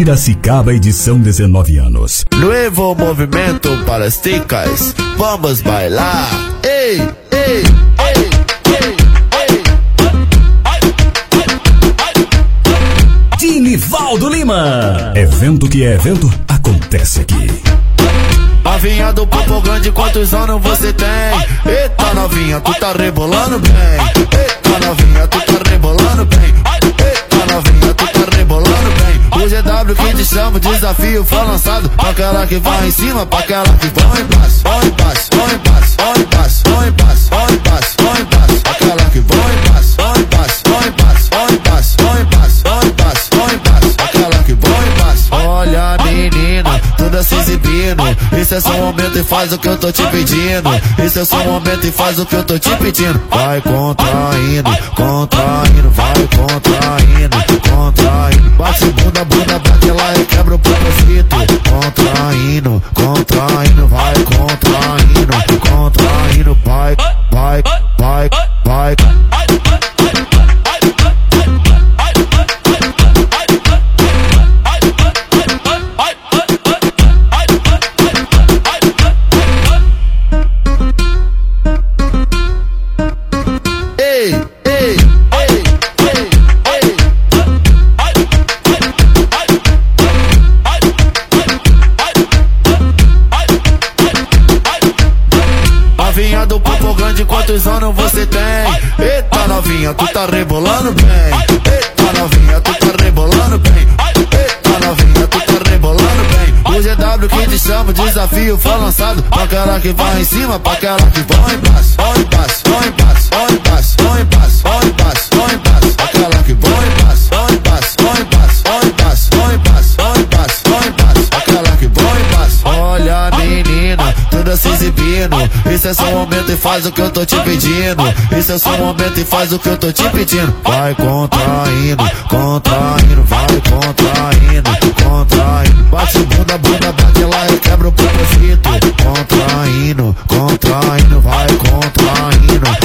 Piracicaba, edição 19 anos. Novo movimento para as ticas, vamos bailar. Ei, ei, ei, ei, ei. Dinivaldo Lima. Evento que é evento, acontece aqui. Novinha do Popo Grande, quantos anos você tem? Eita novinha, tu tá rebolando bem. Eita novinha, tu tá rebolando bem. Eita novinha, tu tá rebolando bem. O GW que te chama, o desafio foi lançado. Pra aquela que vai em cima, pra aquela que vai embaixo. Vai embaixo, vai embaixo, vai embaixo, vai embaixo, vai embaixo, vai embaixo. Aquela que vai embaixo, vai embaixo, vai embaixo, vai embaixo, vai embaixo, vai embaixo, vai embaixo. Aquela que vai embaixo. Olha menina, toda se exibindo. Esse é só um momento e faz o que eu tô te pedindo. Esse é só um momento e faz o que eu tô te pedindo. Vai contraindo, contraindo, vai contraindo, contraindo. Bate bunda, bunda, bate lá e quebra o propósito. Contraindo, contraindo, vai contraindo, contraindo, vai, vai, vai, vai. Novinha do Popo Grande, quantos anos você tem? Eita novinha, tu tá rebolando bem. Eita novinha, tu tá rebolando bem. Eita novinha, tu tá rebolando bem. O GW que te chama, o desafio foi lançado. Pra aquela que vai em cima, pra aquela que vai embaixo. Vai embaixo, vai embaixo, vai embaixo, vai embaixo, vai embaixo, vai embaixo. Aquela que vai embaixo, vai embaixo, vai embaixo, vai embaixo, vai embaixo, vai embaixo, vai embaixo. Aquela que vai embaixo. Olha menina, toda se exibindo. Isso é só um momento e faz o que eu tô te pedindo. Isso é só um momento e faz o que eu tô te pedindo. Vai contraindo, contraindo, vai contraindo, contraindo. Bate bunda, bunda, bate lá e quebra o propósito. Contraindo, contraindo, vai contraindo.